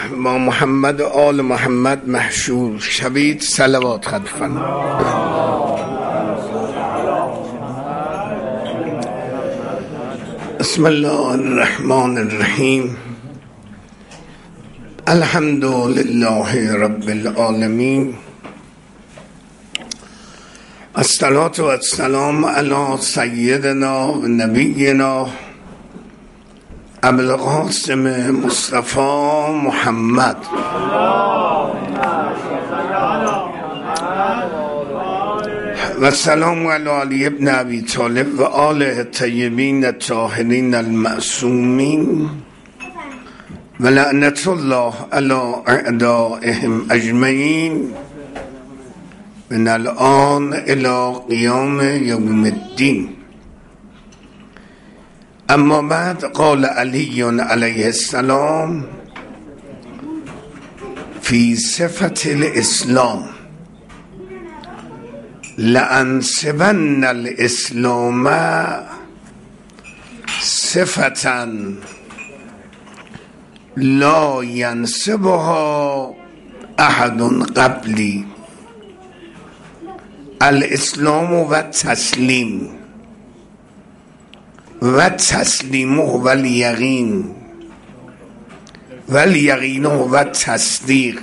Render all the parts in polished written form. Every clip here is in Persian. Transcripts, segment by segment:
با محمد و آل محمد محشور شوید. صلوات خط فرمایید. بسم الله الرحمن الرحیم. الحمد لله رب العالمین. الصلاة و السلام علی سیدنا و نبینا ابوالقاسم مصطفی محمد و سلام علی علی ابن ابی طالب و آله الطیبین الطاهرین المعصومین و لعنت الله علی اعدائهم اجمعین من الان الى قیام یوم الدین. اما بعد، قال علی علیه السلام فی صفت الاسلام لأنسبن الاسلام صفتا لا ینسبها احد قبلی. الاسلام و تسلیم و تسلیم و الیقین و الیقین و تصدیق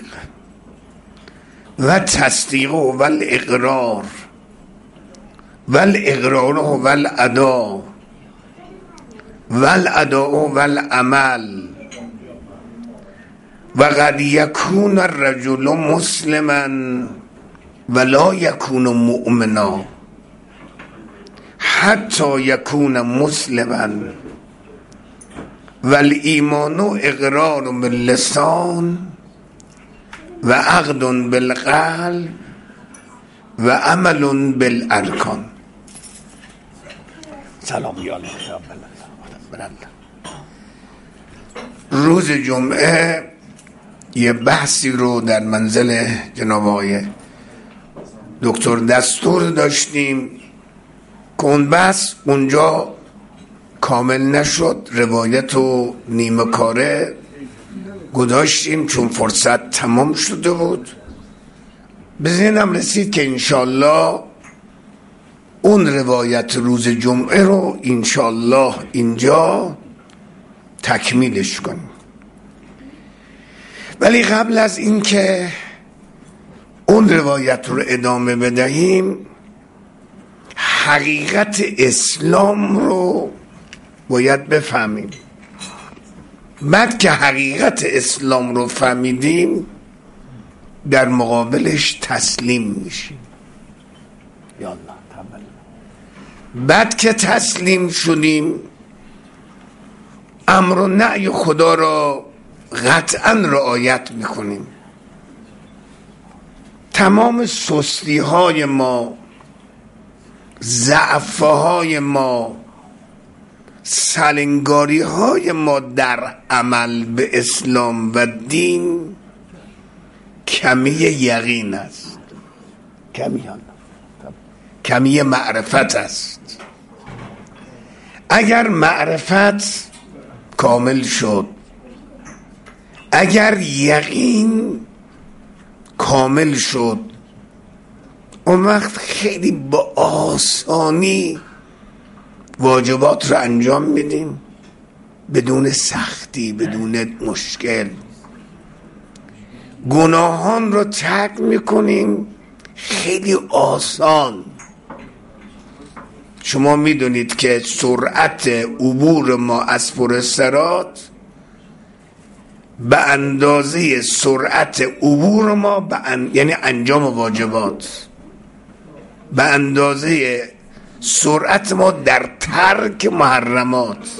و تصدیق و الاقرار و الاقرار و الادا و الادا و العمل. و قد یکون الرجل مسلما ولا یکون مؤمنا حتی یکون مسلما والایمان اقرار باللسان و عقد بالقلب و عمل بالارکان. سلام یا روز جمعه یه بحثی رو در منزل جناب آقای دکتر دستور داشتیم که اون بحث اونجا کامل نشد، روایت و نیمه کاره گذاشتیم چون فرصت تمام شده بود. به ذهنم رسید که انشالله اون روایت روز جمعه رو انشالله اینجا تکمیلش کنیم. ولی قبل از این که اون روایت رو ادامه بدهیم، حقیقت اسلام رو باید بفهمیم. بعد که حقیقت اسلام رو فهمیدیم، در مقابلش تسلیم میشیم. یا الله. بعد که تسلیم شدیم، امر و نهی خدا را قطعا رعایت میکنیم. تمام سستی های ما، ضعف های ما، سلنگاری های ما در عمل به اسلام و دین کمی یقین است، کمی معرفت است. اگر معرفت کامل شد، اگر یقین کامل شد، اون وقت خیلی با آسانی واجبات رو انجام میدیم، بدون سختی، بدون مشکل. گناهان رو ترک میکنیم خیلی آسان. شما میدونید که سرعت عبور ما از فرصرات به اندازه سرعت عبور ما یعنی انجام واجبات، به اندازه سرعت ما در ترک محرمات.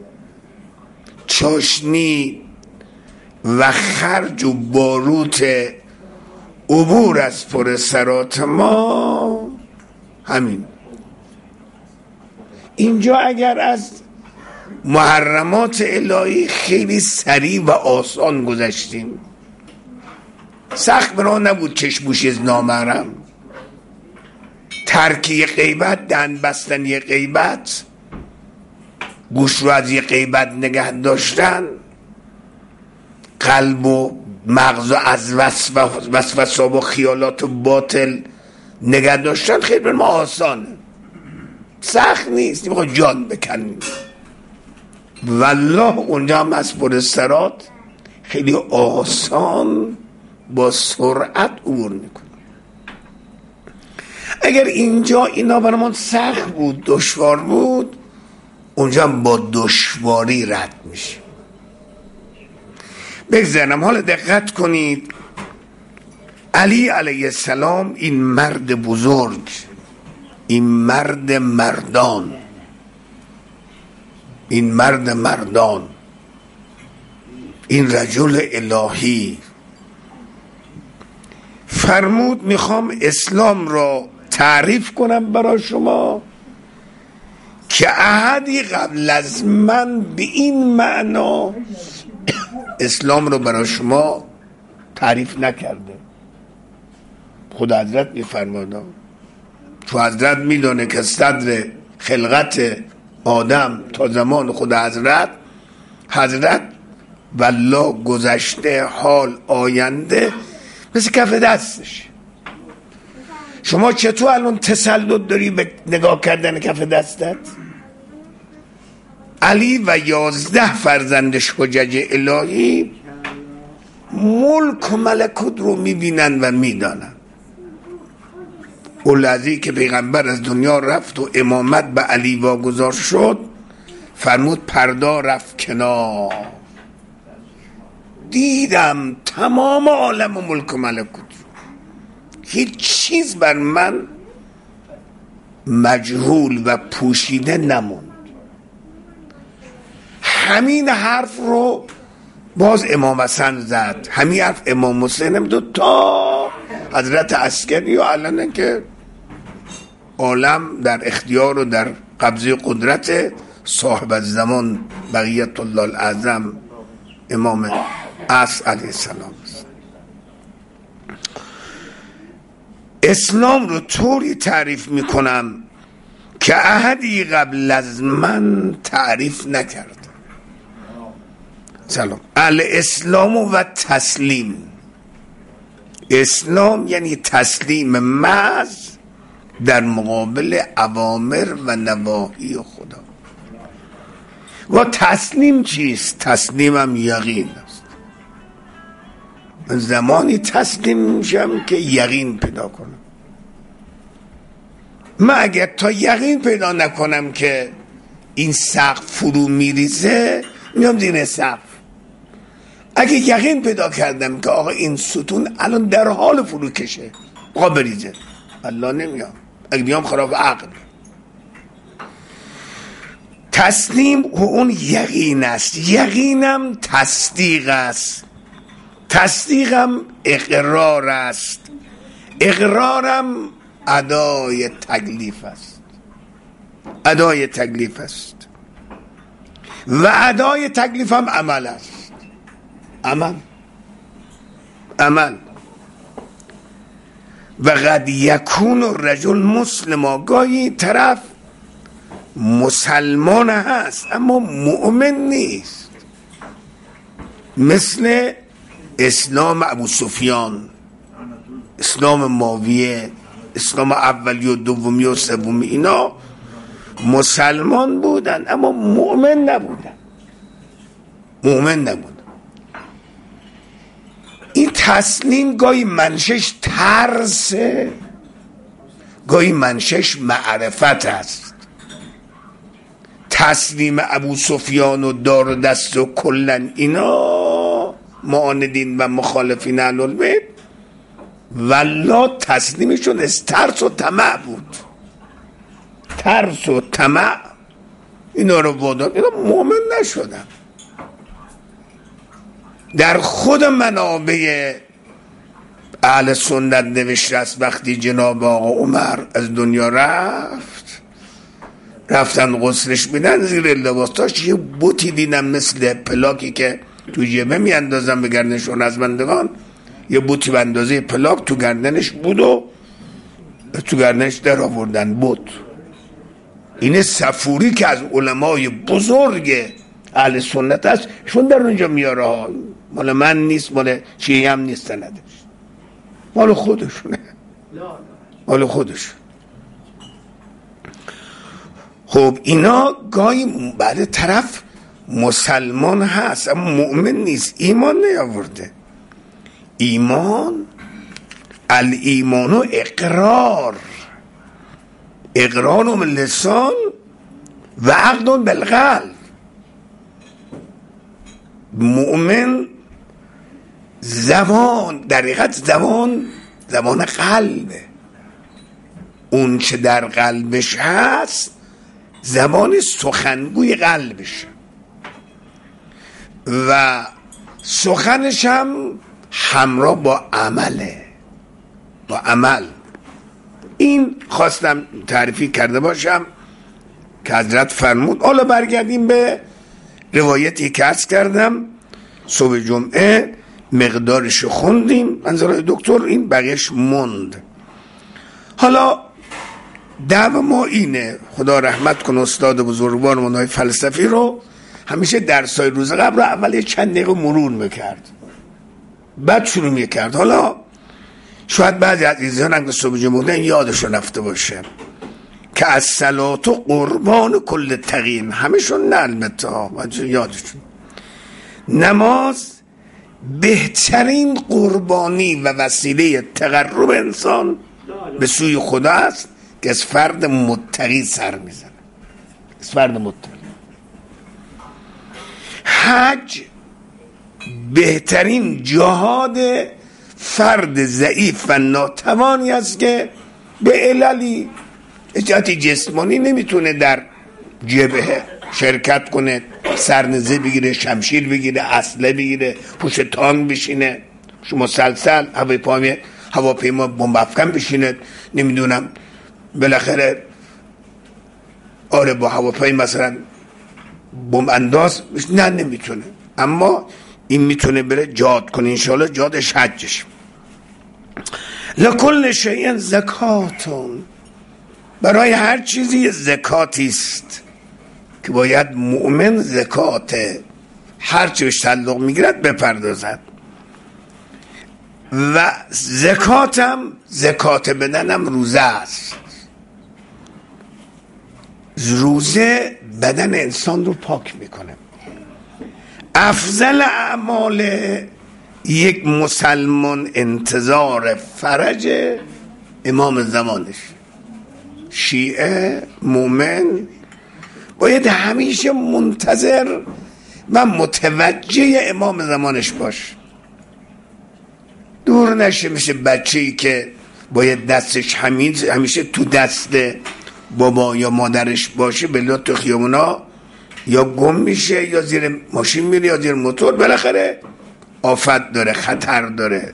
چاشنی و خرج و باروت عبور از فرصرات ما همین. اینجا اگر از محرمات الهی خیلی سریع و آسان گذشتیم، سخت برا نبود چشموشی از نامحرم، ترک یه غیبت، دهن بستن یه غیبت، گوش رو از یه غیبت نگه داشتن، قلب و مغز از وسوسه و خیالات باطل نگه داشتن خیلی بر ما آسانه، سخت نیست، میخواد جان بکنیم. والله اونجا هم از پرسترات خیلی آسان با سرعت عبور میکنه. اگر اینجا اینا برامون سخت بود، دشوار بود، اونجا هم با دشواری رد میشه. بگذارم حالا دقت کنید، علی علیه السلام این مرد بزرگ، این مرد مردان، این مرد مردان، این رجل الهی فرمود میخوام اسلام را تعریف کنم برای شما که احدی قبل از من به این معنا اسلام رو برای شما تعریف نکرده. خود حضرت میفرماده، چون حضرت میدونه که صدر خلقت آدم تا زمان خود حضرت والله گذشته، حال، آینده مثل کف دستش. شما چطور الان تسلط داری به نگاه کردن کف دستت؟ علی و 11 فرزندش حجج الهی ملک و ملکوت رو میبینن و میدانن. اون لحظه‌ای که پیغمبر از دنیا رفت و امامت به علی واگذار شد، فرمود پردا رفت کنار، دیدم تمام عالم و ملک و ملکوت، هیچ چیز بر من مجهول و پوشیده نموند. همین حرف رو باز امام حسن زد، همین حرف امام حسین هم دو تا حضرت عسکری و علنه که عالم در اختیار و در قبضه قدرت صاحب الزمان بقیت الله الاعظم امام عصر علیه السلام است. اسلام رو طوری تعریف میکنم که احدی قبل از من تعریف نکرد. سلام. الاسلام و تسلیم. اسلام یعنی تسلیم محض در مقابل اوامر و نواهی خدا. و تسلیم چیست؟ تسلیم هم یقین است. من زمانی تسلیم میشم که یقین پیدا کنم. من اگر تا یقین پیدا نکنم که این سقف فرو میریزه، میام زیر سقف. اگه یقین پیدا کردم که آقا این ستون الان در حال فروکشه، آقا بریزه، الله نمیام. اگه بیام خراب عقل. تسلیم اون یقین است. یقینم تصدیق است. تصدیقم اقرار است. اقرارم ادای تکلیف است. ادای تکلیف است. و ادای تکلیفم عمل است. عمل. و قد یکون الرجل مسلما، گاهی طرف مسلمان هست اما مؤمن نیست، مثل اسلام ابو سفیان، اسلام معاویه، اسلام اولی و دومی و سومی. اینا مسلمان بودن اما مؤمن نبودن. این تسلیم گاهی منشش ترسه، گاهی منشش معرفت است. تسلیم ابو سفیان و دار و دست و کلن اینا معاندین و مخالفین اهل البیت والله تسلیمشون از ترس و طمع بود. ترس و طمع اینا رو وادار، اینا مؤمن نشدن. در خود منابع اهل سنت نوشته است وقتی جناب آقا عمر از دنیا رفتن غسلش میدن، زیر لباساش یه بوتی دیدم مثل پلاکی که تو جبه میاندازن به گردنشون از بندگان، یه بوتی به اندازه پلاک تو گردنش بود و تو گردنش در آوردن بود. این صفوری که از علمای بزرگ اهل سنت است، شون در اونجا میاره، مال من نیست، مال شیعه هم نیست، سندش مال خودشونه، مال خودشون. خب اینا گاهی بعد طرف مسلمان هست اما مؤمن نیست، ایمان نیاورده. ایمان الایمان و اقرار باللسان و عقد بالقلب. مؤمن زبان، در حقیقت زبان قلبه، اون چه در قلبش هست زبان سخنگوی قلبش و سخنش هم همراه با عمله، با عمل. این خواستم تعریفی کرده باشم که حضرت فرمود. حالا برگردیم به روایتی که عرض کردم صبح جمعه مقدارش خوندیم، منظور دکتر این بقیش موند. حالا دعو ما اینه، خدا رحمت کنه استاد بزرگوار منهای فلسفی رو، همیشه درسای روز قبل رو اول چند دقیقه مرور میکرد بعد شروع میکرد. حالا شاید بعضی از عزیزان هم که صبح جمعه یادشون رفته باشه که از صلات و قربان کل تقین، همشون نه البته یادشون، نماز بهترین قربانی و وسیله تقرب انسان به سوی خدا است که از فرد متقی سر میزنه، از فرد متقی. حج بهترین جهاد فرد ضعیف و ناتوانی است که به عللی جهتی جسمانی نمیتونه در جبهه شرکت کنه، سرنزه بگیره، شمشیر بگیره، اسلحه بگیره، پشت تانک بشینه، مسلسل هواپیما بمب افکن بشینه، نمیدونم بالاخره آره با هواپیما مثلا بمب انداز نه، نمیتونه. اما این میتونه بره جهاد کنه، انشاءالله جهادش حجش. لکل شیء زکاتون، برای هر چیزی زکاتی است که باید مؤمن زکات هر چیزش تعلق میگیرد بپردازد. و زکات بدنم روزه است. روزه بدن انسان رو پاک میکنه. افضل اعمال یک مسلمان انتظار فرج امام زمانش. شیعه مومن باید همیشه منتظر و متوجه امام زمانش باش، دور نشه مثل بچه‌ای که باید دستش همیشه تو دست بابا یا مادرش باشه، بلا تو خیابونا یا گم میشه یا زیر ماشین میره یا زیر موتور، بالاخره آفت داره، خطر داره.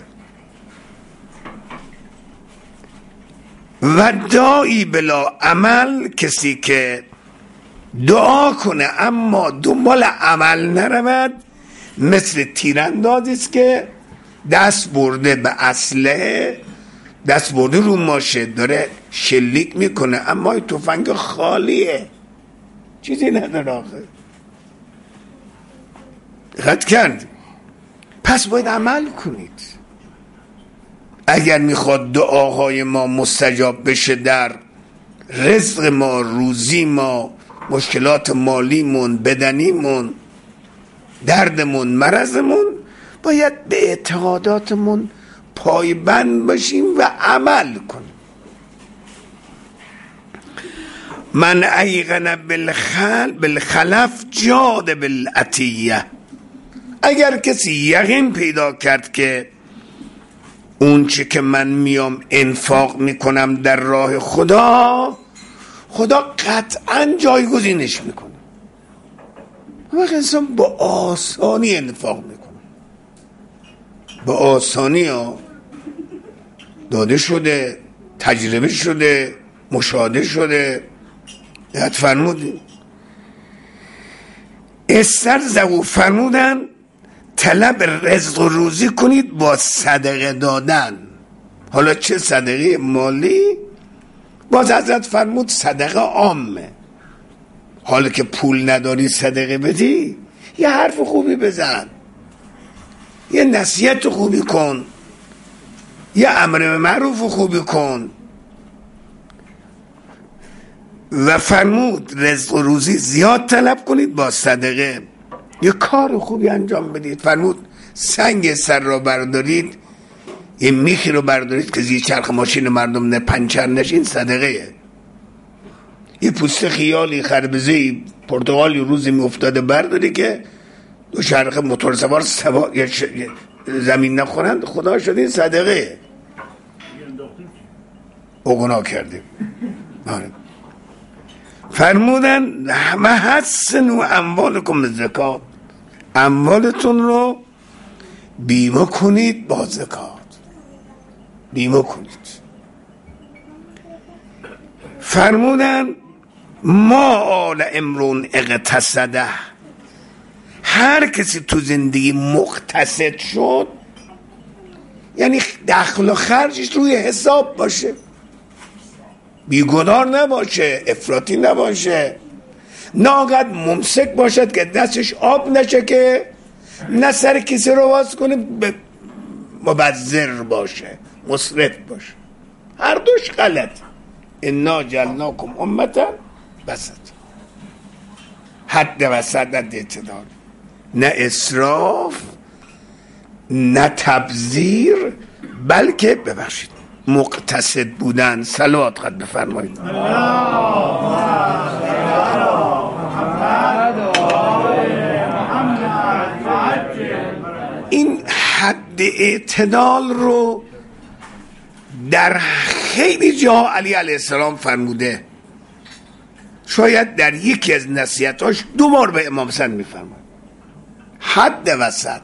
و داعی بلا عمل، کسی که دعا کنه اما دنبال عمل نرود، مثل تیراندازی است که دست برده به اسلحه، دست برده رو ماشه، داره شلیک میکنه اما تفنگ خالیه، چیزی نداره آخه. دقت کرد؟ پس باید عمل کنید اگر میخواد دعاهای ما مستجاب بشه، در رزق ما، روزی ما، مشکلات مالیمون، بدنیمون، دردمون، مرضمون، باید به اعتقاداتمون پایبند باشیم و عمل کنیم. من ایقن بالخلف جاد بالعطیه. اگر کسی یقین پیدا کرد که اون چه که من میام انفاق میکنم در راه خدا، خدا قطعا جایگزینش میکنه. وقت انسان با آسانی انفاق میکنه، با آسانی ها، داده شده، تجربه شده، مشاهده شده. یاد فرمودی استرزقوا، فرمودن طلب رزق و روزی کنید با صدقه دادن. حالا چه صدقه مالی؟ باز حضرت فرمود صدقه عامه. حالا که پول نداری صدقه بدی، یه حرف خوبی بزن، یه نصیحت خوبی کن، یه امر معروف خوبی کن. و فرمود رزق و روزی زیاد طلب کنید با صدقه، یه کار خوبی انجام بدید. فرمود سنگ سر را بردارید، یه میخی رو بردارید که زیر چرخ ماشین مردم نه پنچر نشین، صدقه. یه پوست خیالی، خربزه‌ای، پرتقالی روزی میافتاده برداری که دو چرخ موتور سوار زمین نخورند، خدا شد این صدقه. او گناه کردیم. فرمودن همه حسن و اموالکم زکات، اموالتون رو بیمه کنید با زکات، بیمه کنید. فرمودن ما آل امرون اقتصده، هر کسی تو زندگی مقتصد شد، یعنی دخل و خرجش روی حساب باشه، بیگناه نباشه، افراطی نباشه، ناقد ممسک باشد که دستش آب نشه که نه سر کسی رو باز کنه، مبذر باشه، مصرف باشه. هر دوش غلط. انا جعلناکم امتا وسط، حد وسط، حد اعتدال، نه اسراف نه تبذیر، بلکه ببخشید مقتصد بودن. صلوات قد بفرمایید. این حد اعتدال رو در خیلی جا علی علیه السلام فرموده. شاید در یکی از نصیحتاش 2 بار به امام حسن میفرماید حد وسط.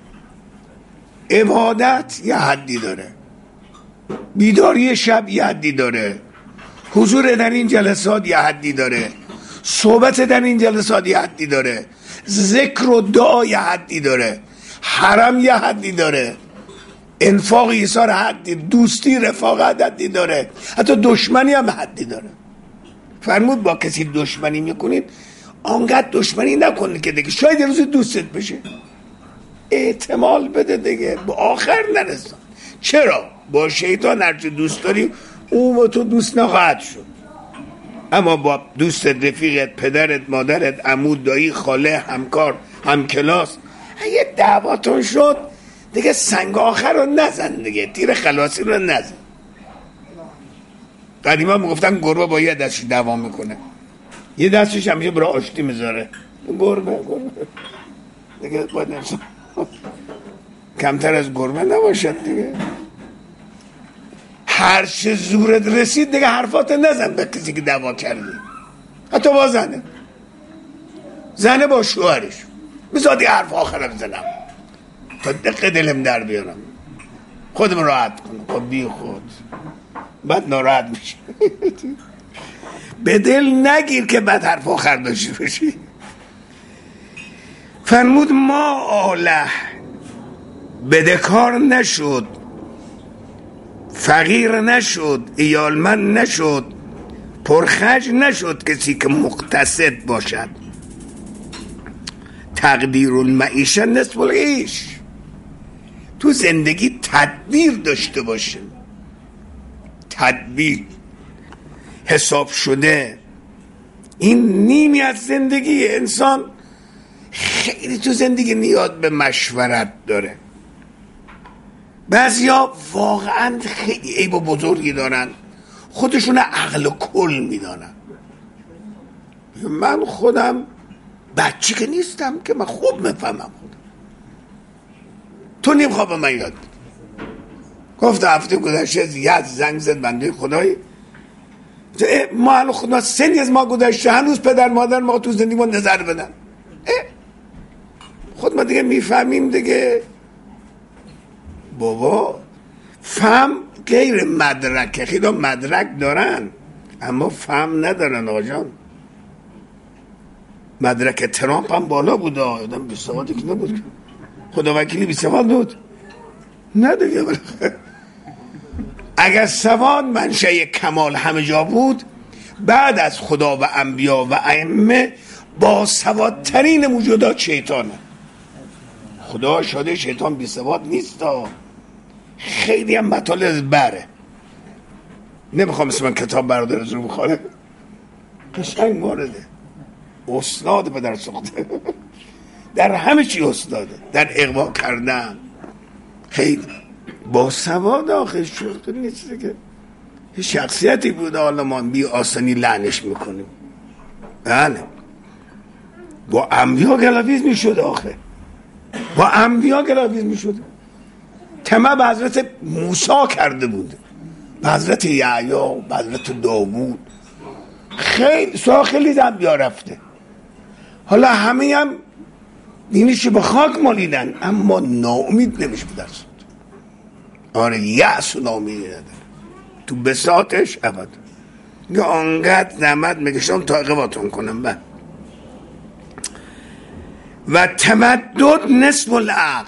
عبادت یه حدی داره، بیداری شب یه حدی داره، حضور در این جلسات یه حدی داره، صحبت در این جلسات یه حدی داره، ذکر و دعا یه حدی داره، حرم یه حدی داره، انفاق ایثار حدی، دوستی رفاقت حدی داره، حتی دشمنی هم حدی داره. فرمود با کسی دشمنی میکنید آنقدر دشمنی نکنید که دیگه شاید یه روز دوستت بشه، احتمال بده دیگه، به آخر نرسان. چرا؟ با شیطان هرچی دوست داری اون با تو دوست نخواهد شد، اما با دوست، رفیقت، پدرت، مادرت، عمود، دایی، خاله، همکار، همکلاس، اگه دعواتون شد دیگه سنگ آخر رو نزن دیگه، تیر خلاصی رو نزن. قدیما میگفتن گربه با یه دستش دعوا میکنه، یه دستش همیشه برای آشتی میذاره. گربه دیگه باید نفسه کمتر از گربه نباشد دیگه. هر چه زورت رسید دیگه حرفات نزن به کسی که دعوا کردی، حتی با زنه با شوهرش بذار یه حرف آخر بزنم تا دقیقه دلم در بیارم، خودم راحت کنم. خب بی خود بعد ناراحت میشه. به دل نگیر که بعد حرف آخر داشته باشی. فرمود ما آله بدهکار نشد، فقیر نشد، ایالمند نشد، پرخرج نشد کسی که مقتصد باشد. تقدیر المعیشه نصف العیش، تو زندگی تدبیر داشته باشه، تدبیر حساب شده. این نیمی از زندگی انسان. خیلی تو زندگی نیاز به مشورت داره. بعضیا واقعا خیلی عیب بزرگی دارن، خودشون عقل و کل میدانن. من خودم بچه که نیستم که من خوب میفهمم خودم. تو نیم خواب من یاد گفت هفته گذشته یه زنگ زد بنده خدایی، ما الان خدا سنی از ما گذشته هنوز پدر مادر ما تو زندگی ما نظر بدن. خود ما دیگه میفهمیم دیگه. بابا فهم غیر مدرکه، خیلی مدرک دارن اما فهم ندارن. آجان مدرک ترامپ هم بالا بود، آدم بی سوادی که نبود، خدا وکیلی بی سواد بود نه دیگه. اگر سواد منشأ کمال همه جا بود، بعد از خدا و انبیا و ائمه با سوادترین موجودات شیطانه. خدا شده شیطان بی ثبات نیست، خیلی هم مطالب بره. نمیخوام اسم من کتاب برادر رو بخوره، قشنگ وارده، استاد پدر سوخته در همه چی استاده، در اغوا کردن. خیلی با سواد آخه شوخی نیست که شخصیتی بوده، حالا ما بی آسانی لعنش میکنیم. بله با انبیا گلاویز میشد، آخه با انبیا گلاویز میشد. طمع به حضرت موسی کرده بود، به حضرت یحیی، به حضرت داوود، خیلی خیلی انبیا رفته. حالا همه هم دینش به خاک مالیدن، اما ناامید نمیشه به درست. آره یأس و ناامیدی نداره تو بساطش ابدا. میگه آنقدر زحمت میکشم تا اقواتون کنم. بعد و تمدد نصف العقل،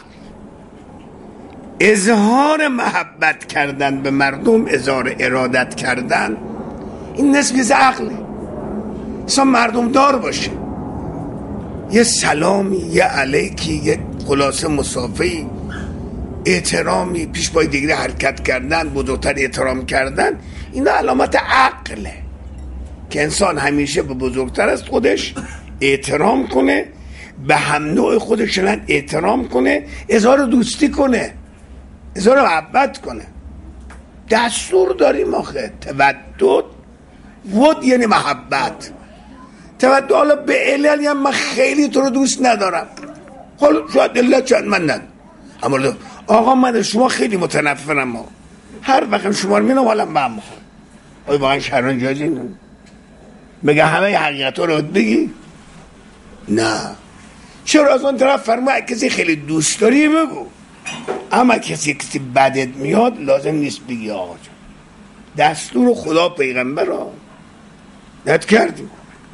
اظهار محبت کردن به مردم، اظهار ارادت کردن، این نصف عقله. اصلا مردم دار باشه، یه سلامی، یه علیکی، یه خلاصه مسافهی، احترامی، پیش پای دیگری حرکت کردن، بزرگتر احترام کردن، این علامت عقله که انسان همیشه به بزرگتر از خودش احترام کنه، به هم نوع خودش احترام کنه، اظهار دوستی کنه، اظهار محبت کنه. دستور داریم آخه. تودد ود یعنی محبت. تودد حالا به عللی هم من خیلی تو رو دوست ندارم، حالا شاید علت شاید من ندارم، اما آقا من شما خیلی متنفرم، هر وقت شما رو میدونم حالا من میخوام. آیا واقعا شهران جایزی نه بگه همه حقیقت رو بگی؟ نه. چرا از اون طرف فرموده کسی خیلی دوست داری بگو، اما کسی بدت میاد لازم نیست بگی آقا جان. دستور خدا پیغمبر را ند کردیم.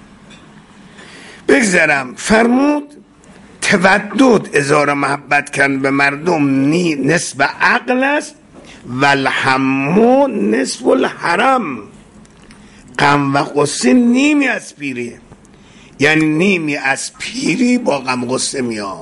بگذارم فرمود تودد اظهار محبت کردن به مردم نصف عقل است و الهم نصف الحرم. غم و غصه نیمی از پیریه، یعنی نیمی از پیری با غم غصه میاد،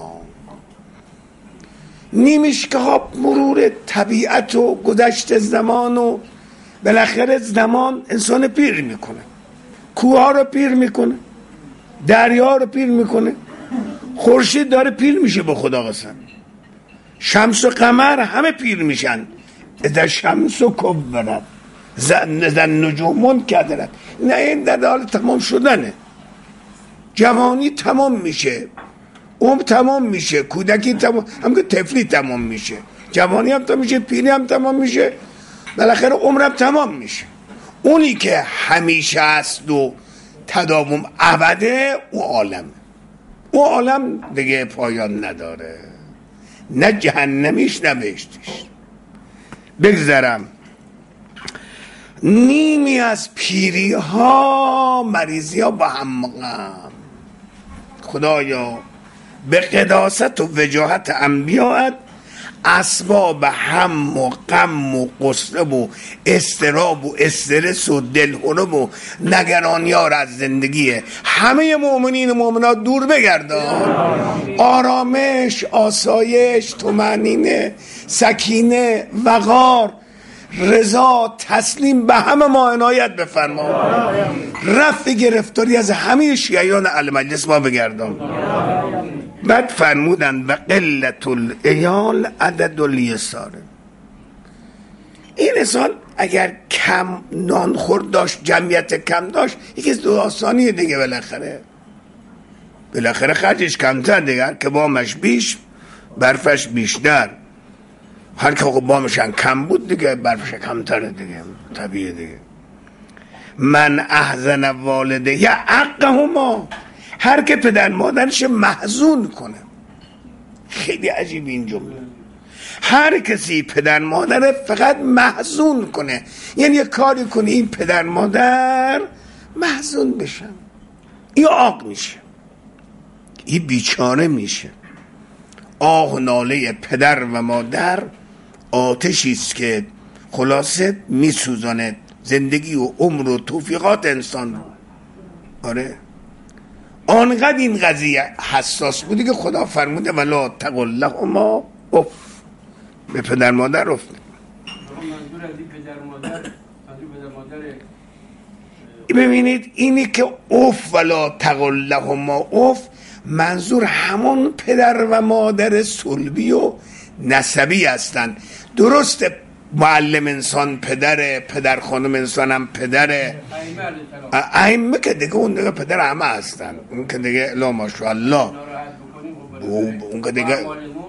نیمیش که مرور طبیعت و گذشت زمان و بالاخره زمان انسان پیر میکنه، کوه ها رو پیر میکنه، دریا رو پیر میکنه، خورشید داره پیر میشه به خدا قسم، شمس و قمر همه پیر میشن. اذا شمس و کبرت زن نجومون کدرت، نه این در حال تمام شدنه. جوانی تمام میشه، عمر تمام میشه، کودکی تمام، هم که طفلی تمام میشه، جوانی هم تمام میشه، پیری هم تمام میشه، بالاخره عمرم تمام میشه. اونی که همیشه است و تداوم ابده او عالم، او عالم دیگه پایان نداره، نه جهنمیش نه بهشتیش. بگذارم نیمی از پیری ها مریضی ها با هم غم. خدایا به قداست و وجاهت انبیاءت اسباب هم و غم و غصه و اضطراب و استرس و دلهره و نگرانی ها را از زندگی همه مؤمنین و مؤمنات دور بگردان. آرامش، آسایش، طمأنینه، سکینه، وقار، رضا، تسلیم به همه ما عنایت بفرما. رفع گرفتاری از همه شیعیان اهل مجلس ما بگردان. بعد فرمودن و قلت العیال عدد الیسار. این انسان اگر کم نان خورد داشت، جمعیت کم داشت، یکی از داستانیه دیگه، بالاخره خرجش کمتر دیگر که بامش بیش برفش بیشتر. هر که بامش کم بود دیگه برفش کمتر دیگه، طبیعه دیگه. من احزن والده یا عقهما، هر که پدر مادرش محزون کنه. خیلی عجیب این جمله. هر کسی پدر مادر فقط محزون کنه، یعنی یه کاری کنه این پدر مادر محزون بشن، این عاق میشه، این بیچاره میشه. آه و ناله پدر و مادر آتشی است که خلاصه میسوزانه زندگی و عمر و توفیقات انسان رو. آره آنقدر این قضیه حساس بودی که خدا فرموده ولا تقل لهما اف، به پدر مادر افت. ببینید اینی که اف ولا تقل لهما اف، منظور همون پدر و مادر صلبی و نسبی هستند. درسته معلم انسان پدره، پدر خانم انسان هم پدره، ائمه که دیگه اون دیگه پدر همه هستن، اون که دیگه لا ماشاءالله، اون که دیگه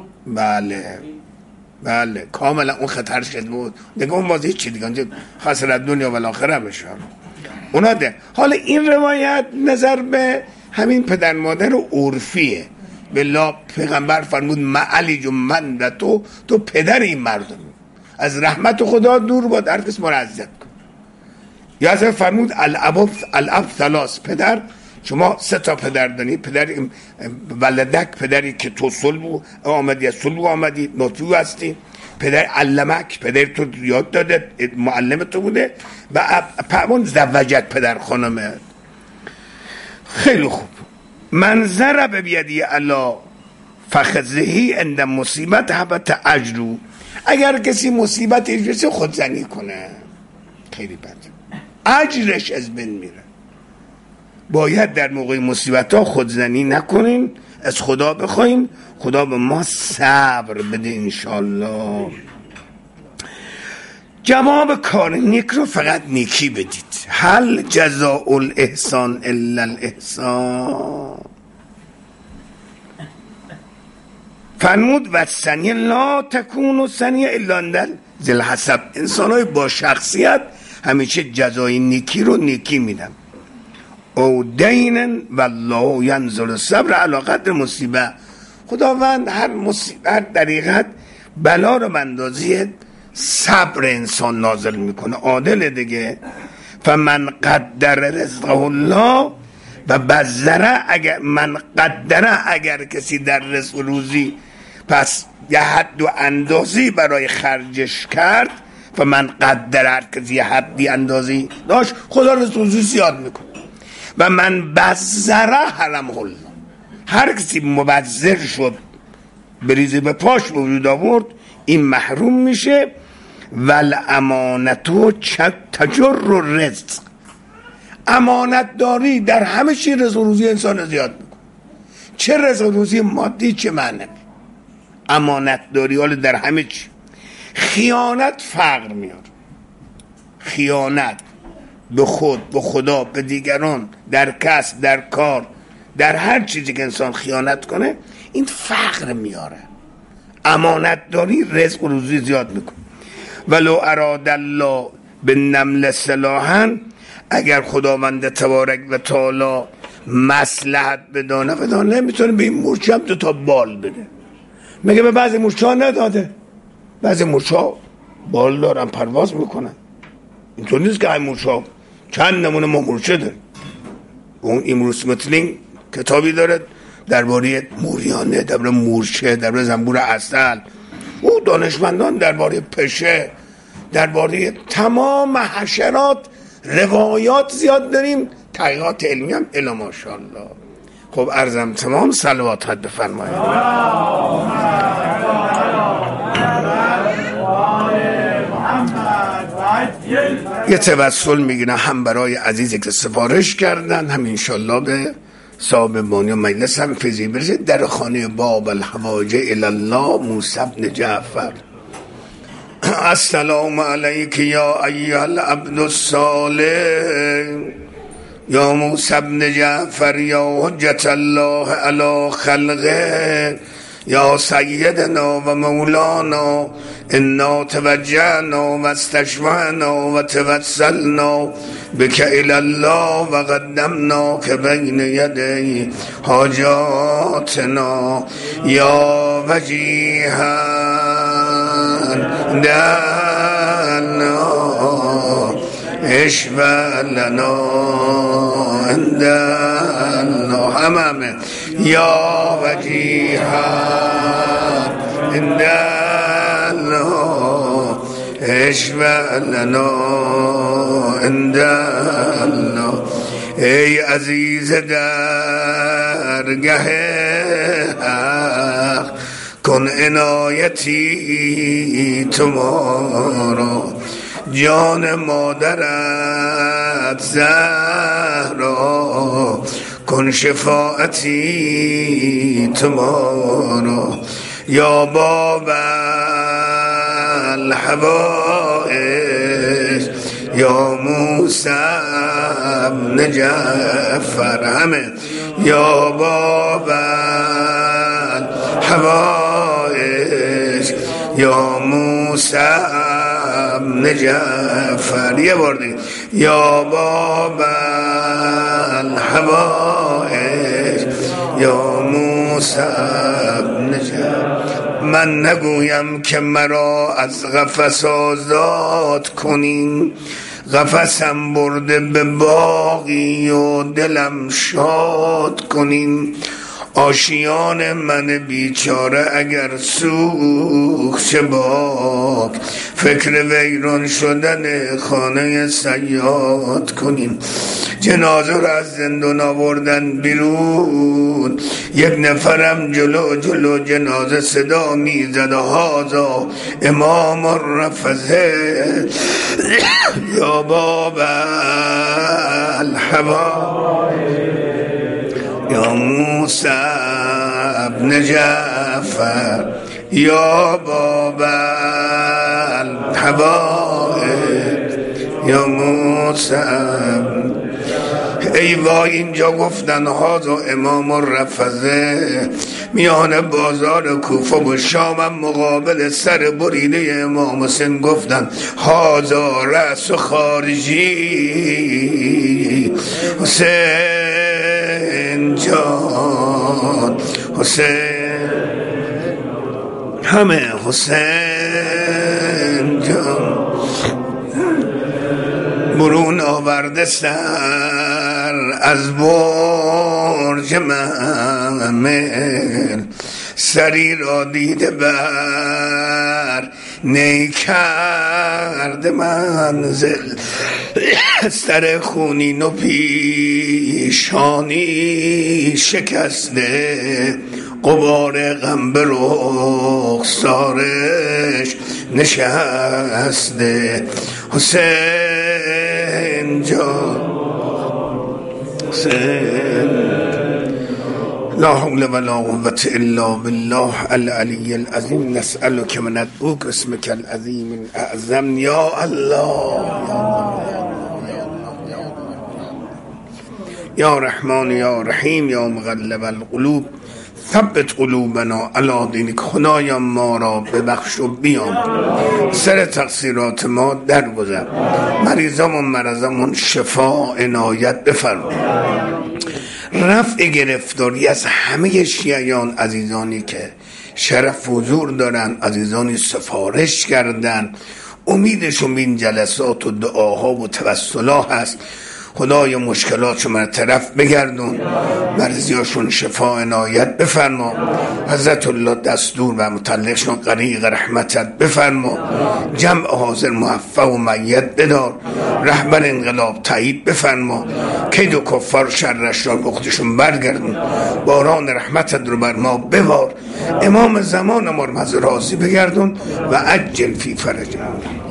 بله کاملا اون خطر شد بود دیگه، اون بازی چی دیگه خسر دنیا و الاخره بشه اونا ده. حالا این روایت نظر به همین پدر مادر عرفیه. بالله پیغمبر فرمود معلی من و تو پدر این مردم، از رحمت خدا دور باد، هر کس ما را اذیت کن. یا از فرمود الاب ثلاث، پدر شما 3 تا پدر داری، پدر ولدک، پدری که تو صلب آمدی، از صلب آمدی، نطفی هستی، پدر علمک، پدر تو یاد داده، معلم تو بوده، و پامون زوجک، پدر خانمه. خیلی خوب. منظر به بیدی علا فخذهی اند مصیبت حبت اجرو، اگر کسی مصیبت ایجاد خودزنی کنه خیلی بد، اجرش از بین میره. باید در موقع مصیبت ها خودزنی نکنین، از خدا بخواین خدا به ما صبر بده انشالله. جواب کار نیک رو فقط نیکی بدید. هل جزاء الاحسان الا الاحسان. فرمود و ثانیه لا تکون ثانیه الا اندل ذل حسب، انسان های با شخصیت همیشه جزای نیکی رو نیکی میدن. او دینن والله ینظر الصبر علی قدر مصیبه، خداوند هر دریغت بلا رو به اندازه صبر انسان نازل میکنه، عادل دیگه. فمن قدر رزقه الله و بذره، اگر من قدره، اگر کسی در رزق روزی پس یه حد و اندازی برای خرجش کرد، فمن قدره، هر کسی یه حدی اندازی داشت خدا رزق روزی زیاد میکنه. و من بذره حرمه الله، هر کسی مبذر شد بریزه به پاش به وجود آورد این محروم میشه. والامانتو تجر رزق، امانت داری در همه چی رزق روزی انسان زیاد میکنه، چه رزق روزی مادی چه معنوی. امانت داری حالا در همه چی. خیانت فقر میاره، خیانت به خود، به خدا، به دیگران، در کسب، در کار، در هر چیزی که انسان خیانت کنه این فقر میاره. امانت داری رزق روزی زیاد میکنه. ولو اراد الله بالنمل صلاحا، اگر خداوند تبارک و تعالی مصلحت بدانه نمیتونه به این مورچه هم 2 تا بال بده. مگه به بعضی مورچه ها نداده؟ بعضی مورچه ها بال دارن پرواز میکنن، اینطور نیست که این مورچه ها، چند نمونه ما مورچه داریم. اون ایمروس متلینگ کتابی داره درباره موریانه، درباره مورچه، درباره زنبور عسل. او دانشمندان درباره پشه، درباره تمام حشرات روایات زیاد داریم، تحقیقات علمی هم الا ماشاءالله. خب عرضم تمام، صلوات حد بفرمایید. یه توسل میگیرم هم برای عزیزی که سفارش کردن، هم انشالله به صاحب بانی و مجلس هم فیضی برسه. در خانه باب الحواج الالله موسی بن جعفر. السلام علیک یا ایها العبد الصالح یا موسی بن جعفر یا حجت الله علی خلقه یا سیدنا و مولانا، انا توجهنا و استشفعنا و توسلنا بک الی الله و قدمنا که بین یدی حاجاتنا یا وجیها دلنا اشفع لنا اندلنا همه یا وجیها اندلنا اشفع لنا اندلنا ای عزیز درگه حق کن عنایتی تو ما را جان مادرت زهرا کن شفاعتی تو ما را یا باب الحوائج یا موسی ابن جعفر همه یا باب الحوائج یا موسی ابن جعفر یه بار دیگه یا باب الحوائج یا موسی ابن جعفر من نگویم که مرا از قفس آزاد کنین قفسم برده به باغی و دلم شاد کنین آشیان من بیچاره اگر سوخت چه باک فکر ویران شدن خانه صیاد کنین جنازه را از زندان آوردن بیرون یک نفرم جلو جنازه صدا میزد هازا امام الرفضه یا باب الحوا یا موسی ابن جعفر یا باب الحوائج یا موسی ای وای اینجا گفتن هازا امام الرفضه میان بازار کوفه و شامم مقابل سر بریده امام حسین گفتن هازا رأس خارجی حسین جان حسین همه حسین جان برون آورده سر از برج محمل سری را دیده بر نی کرد منزل سر خونین و پیشانی شکسته غبار غم به رخسارش نشسته حسین جان حسین لا حول ولا قوة الا بالله العلی العظیم نسألك من ندعوك اسمك العظیم الاعظم یا الله یا رحمان یا رحیم یا مقلب القلوب ثبت قلوبنا علی دینک خدایا ما را ببخش و بیام سر تقصیرات ما درگذر مریضامون مرضامون شفا عنایت بفرما رفع گرفتاری از همه شیعیان عزیزانی که شرف حضور دارن عزیزانی سفارش کردن امیدشون به این جلسات و دعاها و توسلا هست خدای مشکلاتشون رو طرف بگردون مرضیاشون شفا عنایت بفرما حضرت الله دستور و متعلقشون غریق رحمتت بفرما جمع حاضر موفق و میت بدار رهبر انقلاب تایید بفرما کید و کفار شرش را بختشون برگردون باران رحمتت رو بر ما ببار امام زمان ما رو راضی بگردون و عجل فی فرجنا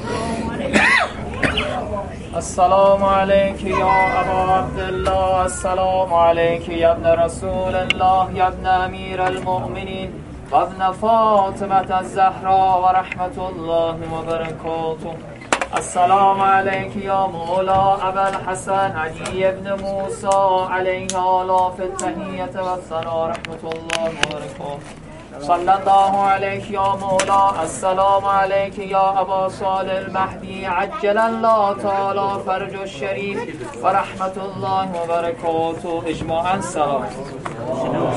السلام عليك يا أبا عبد الله السلام عليك يا ابن رسول الله يا ابن أمير المؤمنين وابن فاطمة الزهراء ورحمة الله وبركاته السلام عليك يا مولا أبا الحسن علي بن موسى عليه آلاف التحية والثناء رحمة الله وبركاته صلى الله عليك يا مولا السلام عليك يا أبا صالح المهدي عجل الله تعالى فرج الشريف ورحمة الله وبركاته اجماعا سلام